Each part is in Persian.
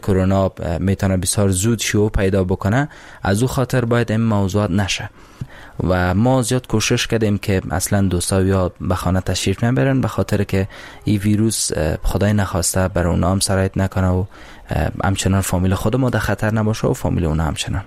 کرونا میتونه بسیار زود شیوع پیدا بکنه، از او خاطر باید این موضوعات نشه و ما زیاد کوشش کردیم که اصلا دوستا یا به خانه تشریف نبرن، به خاطر که این ویروس خدای نخواسته بر اونا هم سرایت نکنه و همچنان فامیل خود ما در خطر نباشه و فامیل اونا همچنان.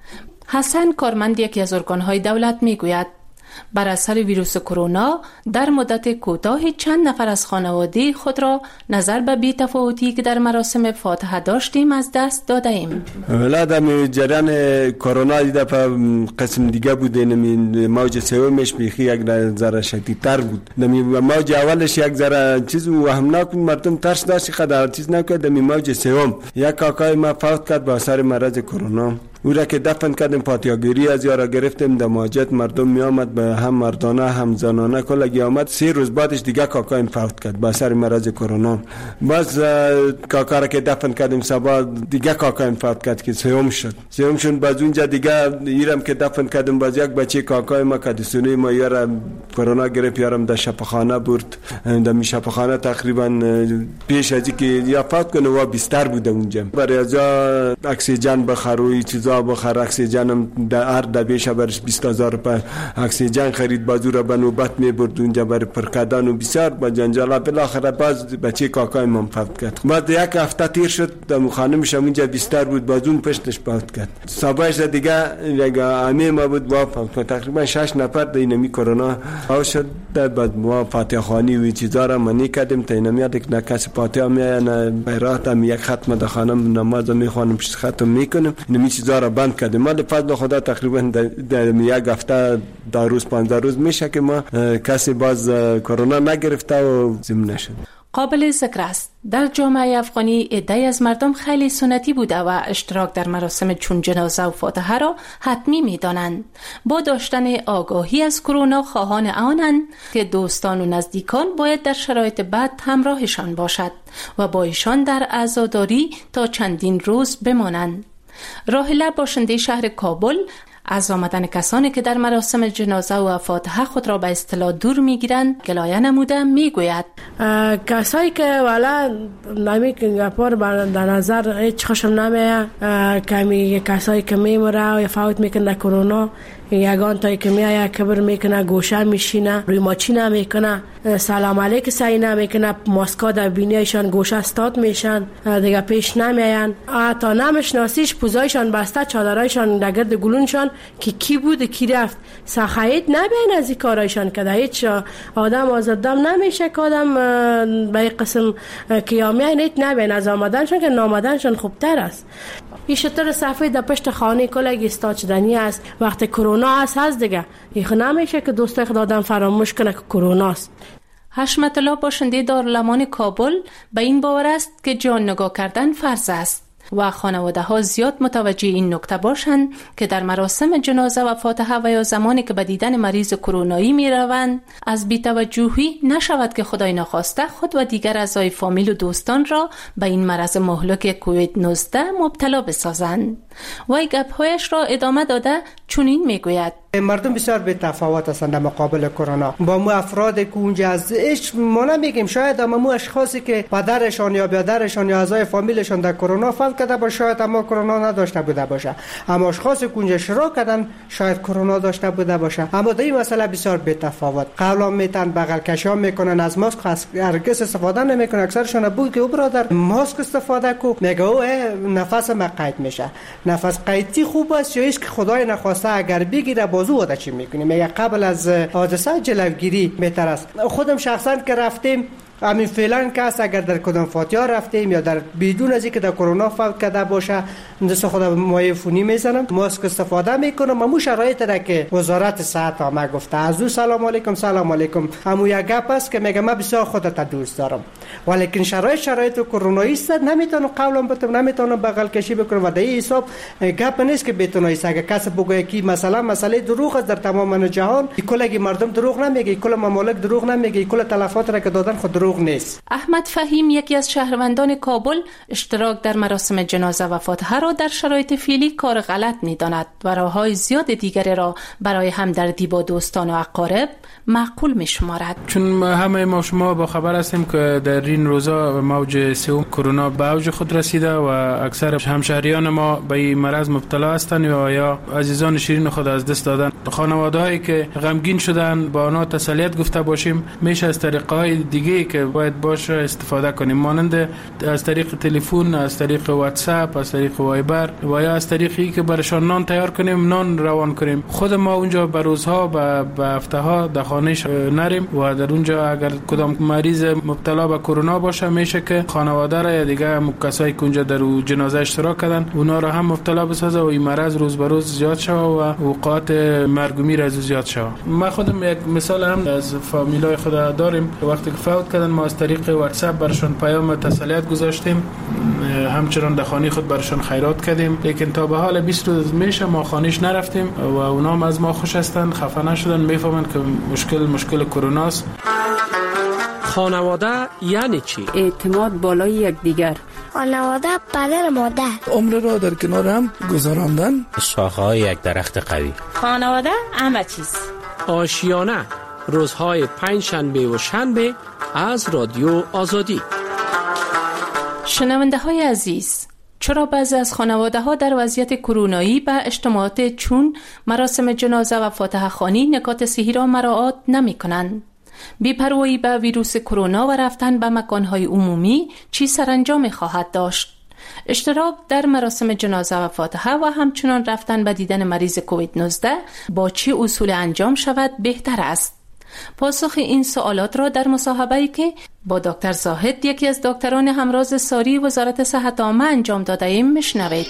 حسن کارمند یکی از ارگان‌های دولت میگوید بر اثر ویروس کرونا در مدت کوتاه چند نفر از خانواده خود را نظر به بی‌تفاوتی که در مراسم فاتحه داشتیم از دست داده ایم. ولادم جریان کرونا دیده په قسم دیگه بود، نمی موج سومش بیخی یک ذره شدیدتر بود. نمی موج اولش یک ذره چیز وهمناک بود، مردم ترس داشت خدا چیز نکرد. نمی موج سوم یک کاکای ما فوت کرد با اثر مرض کرونا. او را که دفن کردیم فاتحه‌گیری از یارا گرفتیم در ماجد، مردم می آمد به هم مردانه هم زنانه کلگی آمد. 3 روز بعدش دیگه کاکایم فوت کرد با اثر مرض کرونا. باز کاکا را که دفن کردیم صبح دیگه کاکایم فوت کرد که سوم شد. باز اونجا دیگه ایرم که دفن کردیم باز یک بچه کاکای ما که دسونه ما یارا کرونا گرفت، یارم در شفاخانه برد. در شفاخانه تقریبا پیش از اینکه یا فوت کنه و بستر بود اونجا. برای از اکسیژن بخروی چیزا بخر، اکسیژن در هر دبیش برش 20000 روپیه اکسیژن خرید، بازو را به نوبت میبرد اونجا برای پرکدان و بسیار با جنجال. بالاخره باز بچه کاکای من فوت کرد. بعد یک هفته تیر شد در خانمش اونجا بستر بود، باز اون پشتش فوت کرد. صبحش دیگه یک عمه ما بود با فوت. تقریبا 6 نفر در اینمی کرونا او شد. بعد ما فاتحه خوانی و چیزا را منی کردیم تا اینمی یک نکس فاتحه میانه بیرات هم یک ختم در خانم نماز میخوانم پیش ختم میکنم. اینمی چیزا را بند کردیم. ما به فضل خدا تقریبا در یک هفته 10 روز 15 روز میشه که ما کسی باز کرونا نگرفته و زنده نشد. قابل ذکر است در جامعه افغانی عده‌ای از مردم خیلی سنتی بوده و اشتراک در مراسم چون جنازه و فاتحه را حتمی می‌دانند. با داشتن آگاهی از کرونا خواهان آنند که دوستان و نزدیکان باید در شرایط بد همراهشان باشد و با ایشان در عزاداری تا چندین روز بمانند. راهله باشنده شهر کابل از آمدن کسانی که در مراسم جنازه و فاتحه خود را به اصطلاح دور میگیرند گلایه نموده میگوید کسایی که والا نمی گپار در نظر هیچ خوشم نمیاد، کمی کسایی که میموره یا فوت میکنه کرونا، یگان تایی که میایه کبر میکنه، گوشه میشینه، روی ماچی نمیکنه، سلام علیک سعی نمیکنه، ماسکا در بینیشان گوشه استاد میشن، دیگه پیش نمیاین. تا نمیشناسیش پوزایشان بسته، چادرایشان در گرد گلونشان که کی بود کی رفت. سخایت نبین از این کارایشان که در هیچ آدم آزادم نمیشه که آدم به این قسم کیامیه نیت نبین از آمدنشان که نامدنشان خوبتر است. بیشتر صفحه در پشت خانه کلگی استاد شدنی است. وقتی کرونا هست دیگه این نمیشه که دوست خود آدم فراموش کنه که کرونا است. حشمت الله باشنده دارالمان کابل به این باور است که جان نگاه کردن فرض است و خانواده ها زیاد متوجه این نکته باشند که در مراسم جنازه و فاتحه و یا زمانی که به دیدن مریض کرونایی می روند از بی‌توجهی نشود که خدای نخواسته خود و دیگر اعضای فامیل و دوستان را به این مرض مهلک کووید 19 مبتلا بسازند. و گپ‌هایش را ادامه داده چنین میگوید مردم بسیار به تفاوت هستند در مقابل کرونا. با مو افرادی که اونجا از ايش ما نمیگیم، شاید اما مو اشخاصی که پدرشان یا برادرشان یا اعضای فامیلشان در کرونا فوت کرده باشه شاید اما کرونا نداشته بوده باشه، اما اشخاصی که اونجا اشتراک کردن شاید کرونا داشته بوده باشه. اما در این مسئله بسیار به تفاوت. قولا میتن بغل کشا میکنن، از ماسک هرگز استفاده نمیکنن. اکثرشون بود که او برادر ماسک استفاده کو، میگه او نفس ما قید میشه. نفس قیدی خوب است یا که خدای نخواسته اگر بگیره بازو ودا چی میکنیم. میگه قبل از حادثه جلوگیری بهتر است. خودم شخصا که رفتیم همین فعلا کس اگر در کدام فاتحه رفتیم یا در بدون از اینکه در کرونا فوت کرده باشه دست خودم مایفونی میزنم، ماسک استفاده میکنم. مو شرایط را که وزارت صحت ما گفته از او سلام علیکم همو یک گپ است که میگم من بسیار خودت دوست دارم، ولیکن شرایط کرونایی است نمیتونم قولم بتم، نمیتونم بغل کشی بکنم و در این حساب گپ نیست که بتونه است. اگر کس بگه کی مثلا مسئله دروغ است در تمام جهان، کلگی مردم دروغ نمیگه، کل ممالک دروغ نمیگه، کل تلفات را که دادن خود دروغ دروغ نیست. احمد فهیم یکی از شهروندان کابل اشتراک در مراسم جنازه و فاتحه را در شرایط فعلی کار غلط می‌داند و راه‌های زیاد دیگری را برای همدردی با دوستان و اقارب معقول می‌شمارد. چون همه ما شما با خبر هستیم که در این روزا موج سوم کرونا به اوج خود رسیده و اکثر همشهریان ما به این مرض مبتلا هستند یا عزیزان شیرین خود از دست دادن. خانواده‌هایی که غمگین شدن با آنها تسلیت گفته باشیم، میشه از طریق‌های دیگه که باید باشه استفاده کنیم، مانند از طریق تلفن، از طریق واتساپ، از طریق وایبر و یا از طریقی که برشان نان تیار کنیم، نان روان کنیم. خود ما اونجا به روزها به هفته‌ها در خانه‌اش نریم و در اونجا اگر کدام مریض مبتلا به کرونا باشه میشه که خانواده را یا دیگه کسایی که اونجا در جنازه اشتراک کردن اونا را هم مبتلا بسازه و این مرض روز به روز زیاد شوه و اوقات مرگ و میر از زیاد شوه. ما خودم یک مثال هم از فامیلای خود داریم که وقتی که فوت کردن ما از طریق واتساپ برشون پیام تسلیت گذاشتیم، همچنان در خانه خود برشون خیرات کردیم، لیکن تا به حال 20 روز میشه ما خانهش نرفتیم و اونا هم از ما خوش هستن، خفه نشدن، میفهمن که مشکل کروناست. خانواده یعنی چی؟ اعتماد بالای یکدیگر. خانواده پدر مادر. عمر را در کنار هم گذراندن. شاخه‌های یک درخت قوی. خانواده همه چیز. آشیانه روزهای پنجشنبه و شنبه از رادیو آزادی. شنونده های عزیز، چرا بعضی از خانواده ها در وضعیت کرونایی به اجتماعات چون مراسم جنازه و فاتحه خوانی نکات صحی را مراعات نمی کنند؟ بی‌پروایی به ویروس کرونا و رفتن به مکانهای عمومی چی سرانجام خواهد داشت؟ اشتراک در مراسم جنازه و فاتحه و همچنان رفتن به دیدن مریض کووید 19 با چه اصول انجام شود بهتر است؟ پاسخ این سوالات را در مصاحبه‌ای که با دکتر زاهد یکی از دکتران همراز ساری وزارت صحت عامه انجام داده ایم میشنوید.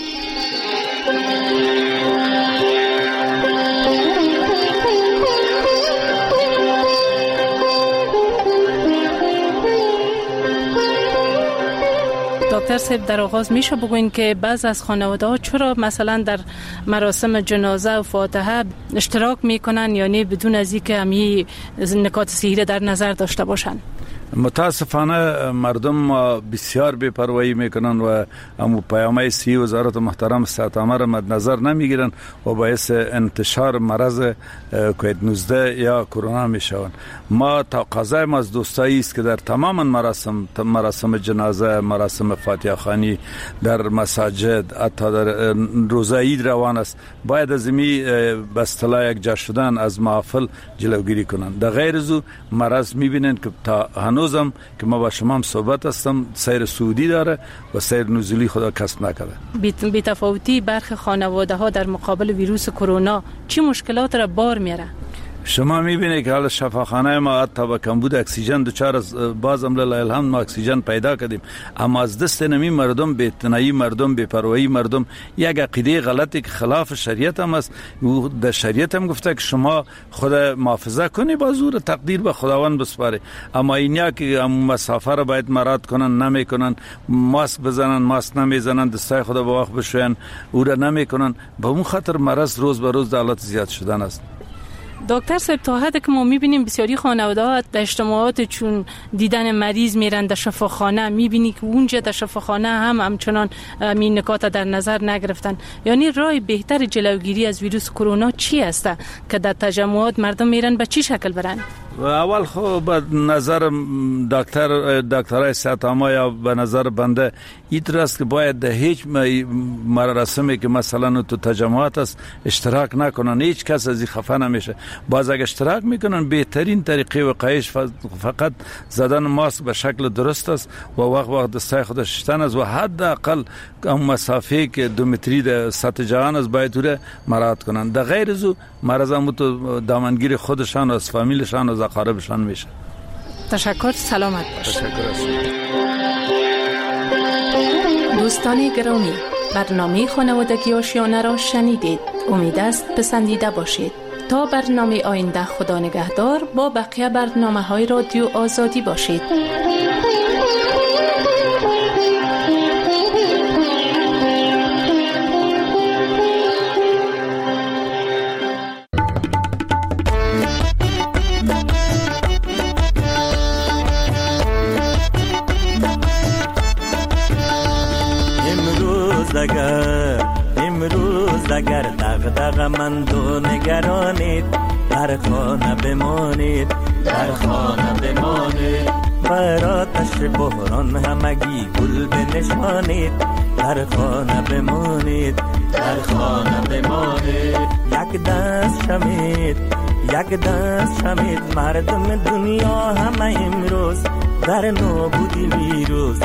دکتر صاحب، در آغاز میشه بگوین که بعض از خانواده ها چرا مثلا در مراسم جنازه و فاتحه اشتراک میکنن، یعنی بدون از اینکه همی نکات صحی در نظر داشته باشن؟ متاسفانه مردم بسیار بی‌پروایی میکنن و امو پیامه صحی وزارت محترم صحت عامه را مد نظر نمیگیرن و باعث انتشار مرض کووید 19 یا کرونا میشوند. ما تقاضای ما از دوستایی است که در تمام مراسم جنازه، مراسم فاتحه خوانی، در مساجد، حتی در روزه عید روان است، باید از می به اصطلاح یک جا شدن از محافل جلوگیری کنند. در غیر از او مرض میبینن که تا هنوزم که ما با شما هم صحبت هستم سیر سعودی داره و سیر نزولی خدا کسب نکرده. بی تفاوتی برخی خانواده ها در مقابل ویروس کرونا چی مشکلات را بار میاره؟ شما میبینید که حالا شفاخانه ما حتی با کمبود اکسیژن دوچار از بازم لله الحمد ما اکسیژن پیدا کردیم، اما از دست نمی مردم، بی‌اعتنایی مردم، بی‌پروایی مردم، یک عقیده غلطی که خلاف شریعت هم است. او در شریعت هم گفته که شما خود محافظه کنی، با زور تقدیر به خداوند بسپاری، اما اینیا که مسافر را باید مراعات کنن نمیکنن، ماسک بزنن ماسک نمیزنن، دستای خدا با وقت بشوین او را نمیکنن، به اون خاطر مرض روز به روز در حالت زیاد شدن است. دکتر صاحب، تا حدی که ما میبینیم بسیاری خانواده ها در اجتماعات چون دیدن مریض میرن در شفاخانه، میبینی که اونجا در شفاخانه همچنان این نکات در نظر نگرفتن. یعنی راه بهتر جلوگیری از ویروس کرونا چی است که در تجمعات مردم میرن به چی شکل برن؟ اول خب به نظر دکترای صحت عامه یا به نظر بنده این است که باید در هیچ مراسمی که مثلا تو تجمعات است اشتراک نکنن، هیچ کس از این خفه نمیشه. باز اگه اشتراک میکنن بهترین طریقه وقایش فقط زدن ماسک به شکل درست است و وقت دستای خود شستن است و حداقل مسافه که 2 متری در سطح جهان است باید او مراعات کنن. در غیر از او مرض هم تو دامنگیر خودشان و از فامیلشان و اقاربشان میشه. تشکر، سلامت باش. دوستان گرامی، برنامه خانوادگی آشیانه را شنیدید. امید است پسندیده باشید. تا برنامه آینده خدا نگهدار، با بقیه برنامه‌های رادیو آزادی باشید. امروز اگر دغدغه مند و نگرانید در خانه بمانید بر آتش بحران همگی گل بنشانید در خانه بمانید یک دست شمید مردم دنیا همه امروز در نابودی ویروس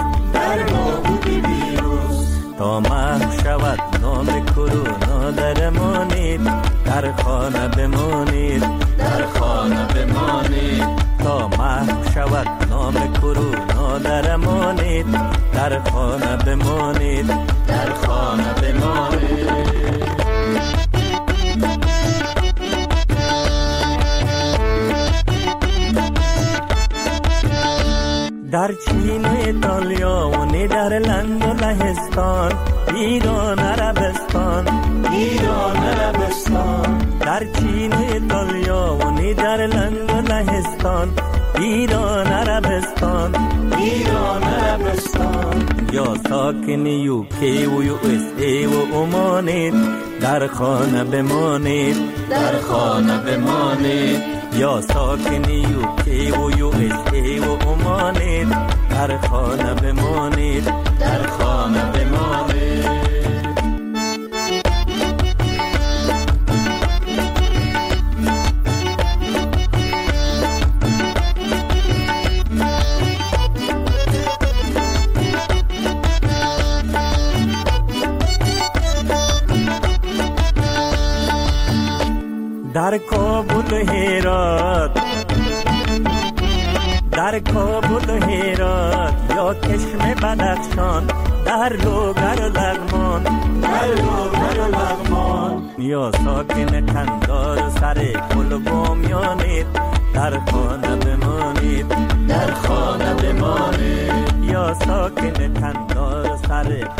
تا محو شود نام کرونا درمانید در خانه بمانید تا محو شود نام کرونا درمانید در خانه بمانید در چین و ایتالیا و نیدرلند و لهستان ایران عربستان در چین و ایتالیا و نیدرلند و لهستان ایران عربستان یا ساکن یوکی و یو اس ای و عمانید در خانه بمانید یا ساکن یوکی و یو اس ای و عمانید در خانه بمانید در کابل و هرات یا کشم بدخشان در لوگر و لغمان یا ساکن قندار و سر پل و بامیانید در خانه بمانید یا ساکن قندار و سر